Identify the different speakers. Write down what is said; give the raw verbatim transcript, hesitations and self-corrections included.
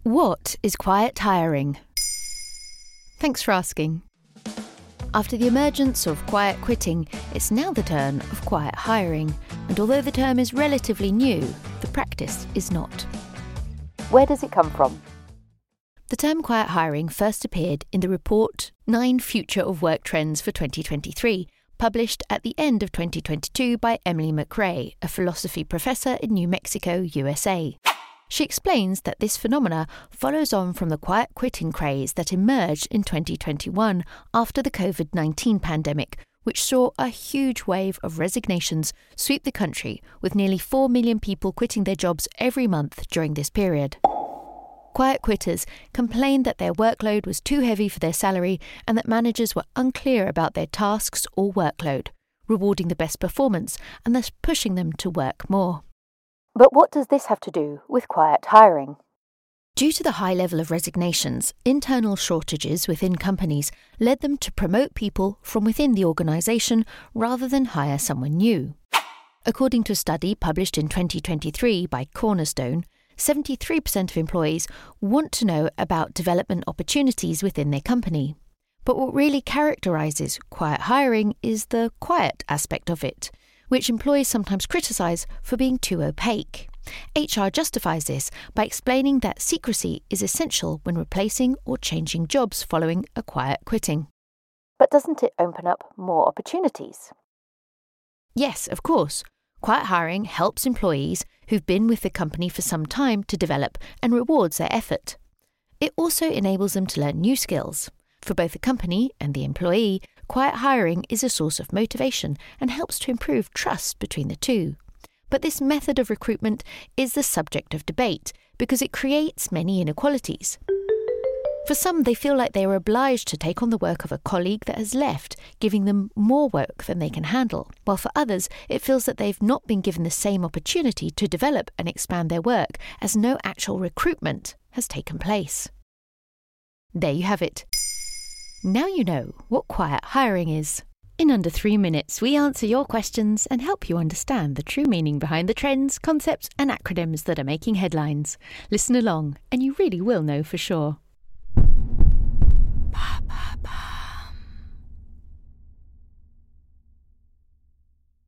Speaker 1: What is quiet hiring? Thanks for asking. After the emergence of quiet quitting, it's now the turn of quiet hiring. And although the term is relatively new, the practice is not.
Speaker 2: Where does it come from?
Speaker 1: The term quiet hiring first appeared in the report Nine Future of Work Trends for twenty twenty-three, published at the end of twenty twenty-two by Emily McRae, a philosophy professor in New Mexico, U S A. She explains that this phenomena follows on from the quiet quitting craze that emerged in twenty twenty-one after the covid nineteen pandemic, which saw a huge wave of resignations sweep the country, with nearly four million people quitting their jobs every month during this period. Quiet quitters complained that their workload was too heavy for their salary and that managers were unclear about their tasks or workload, rewarding the best performance and thus pushing them to work more.
Speaker 2: But what does this have to do with quiet hiring?
Speaker 1: Due to the high level of resignations, internal shortages within companies led them to promote people from within the organisation rather than hire someone new. According to a study published in twenty twenty-three by Cornerstone, seventy-three percent of employees want to know about development opportunities within their company. But what really characterises quiet hiring is the quiet aspect of it, which employees sometimes criticise for being too opaque. H R justifies this by explaining that secrecy is essential when replacing or changing jobs following a quiet quitting.
Speaker 2: But doesn't it open up more opportunities?
Speaker 1: Yes, of course. Quiet hiring helps employees who've been with the company for some time to develop and rewards their effort. It also enables them to learn new skills. For both the company and the employee, quiet hiring is a source of motivation and helps to improve trust between the two. But this method of recruitment is the subject of debate because it creates many inequalities. For some, they feel like they are obliged to take on the work of a colleague that has left, giving them more work than they can handle, while for others, it feels that they've not been given the same opportunity to develop and expand their work as no actual recruitment has taken place. There you have it. Now you know what quiet hiring is. In under three minutes, we answer your questions and help you understand the true meaning behind the trends, concepts, and acronyms that are making headlines. Listen along, and you really will know for sure.